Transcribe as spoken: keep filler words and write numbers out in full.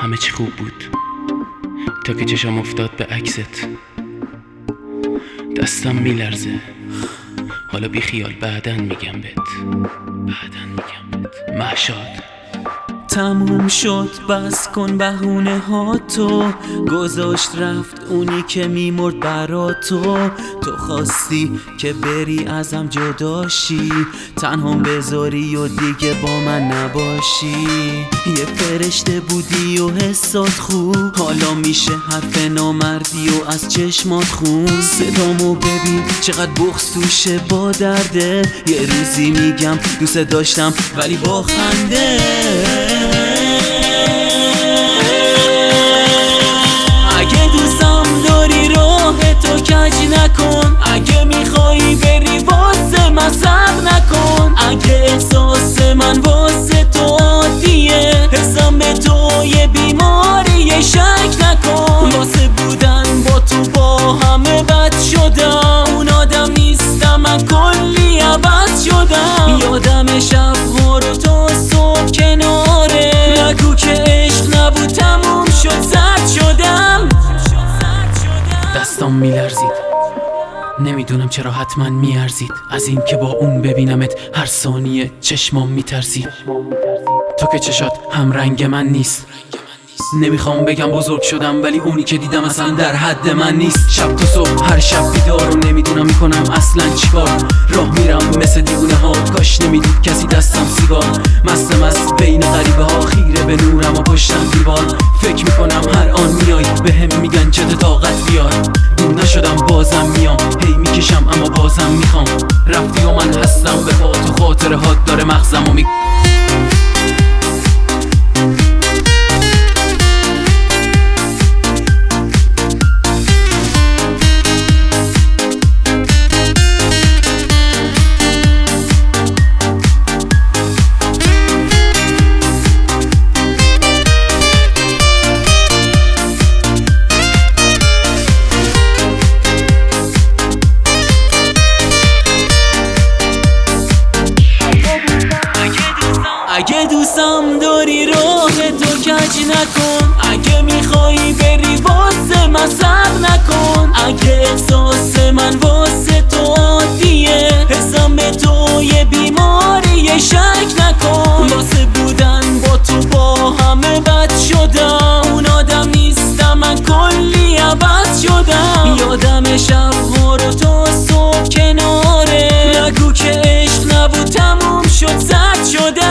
همه چی خوب بود تا که چشم افتاد به عکست. دستم میلرزه، حالا بی خیال بعدن میگم بهت، بعدن میگم بهت. مهشاد تموم شد، بس کن بهونه ها تو، گذاشت رفت اونی که میمرد برا تو. تو خواستی که بری ازم جداشی، تنهام بذاری و دیگه با من نباشی. یه فرشته بودی و حسات خوب، حالا میشه حرف نامردی و از چشمات خون. صدامو ببین چقدر بغض توشه با درده، یه روزی میگم دوست داشتم ولی با خنده. اگه دوستم داری راه تو کج نکن، اگه میخوایی بری واسه من صبر نکن. اگه احساس من واسه تو عادیه، حسم به تو یه بیماریه شک نکن. واسه بودن با تو با همه بد شدم، اون آدم نیستم من کلی عوض شدم. یادم شب ها رو تا صبح کناره، نگو که عشق نبود تموم شد زد شدم. دستام میلرزید، نمیدونم چرا حتما میارزید از این که با اون ببینمت هر ثانیه چشمام میترسید. تو که چشات هم رنگ من نیست، نمیخوام بگم بزرگ شدم ولی اونی که دیدم اصلا در حد من نیست. شب تا صبح هر شب بیدار و نمیدونم میکنم اصلا چیکار. راه میرم مثل دیوونه ها، کاش نمیدید کسی دستم سیگار. مست مست بین غریبه ها، خیره به نورم و پشتم دیوار. فکر میکنم هر آن میای به هم میگن چه طاقت بیار. دور نشدم بازم میام، هی میکشم اما بازم میخوام. رفتی و من هستم به پا، تو خاطره هات داره مغزم و می اگه دوستم داری راه تو کج نکن، اگه میخوایی بری واسه من صبر نکن. اگه احساس من واسه تو عادیه، حسم به تو یه بیماریه شک نکن. واسه بودن با تو با همه بد شدم، اون آدم نیستم من کلی عوض شدم. یادم شب ها رو تا صبح کناره، نگو که عشق نبود تموم شد زد شدم.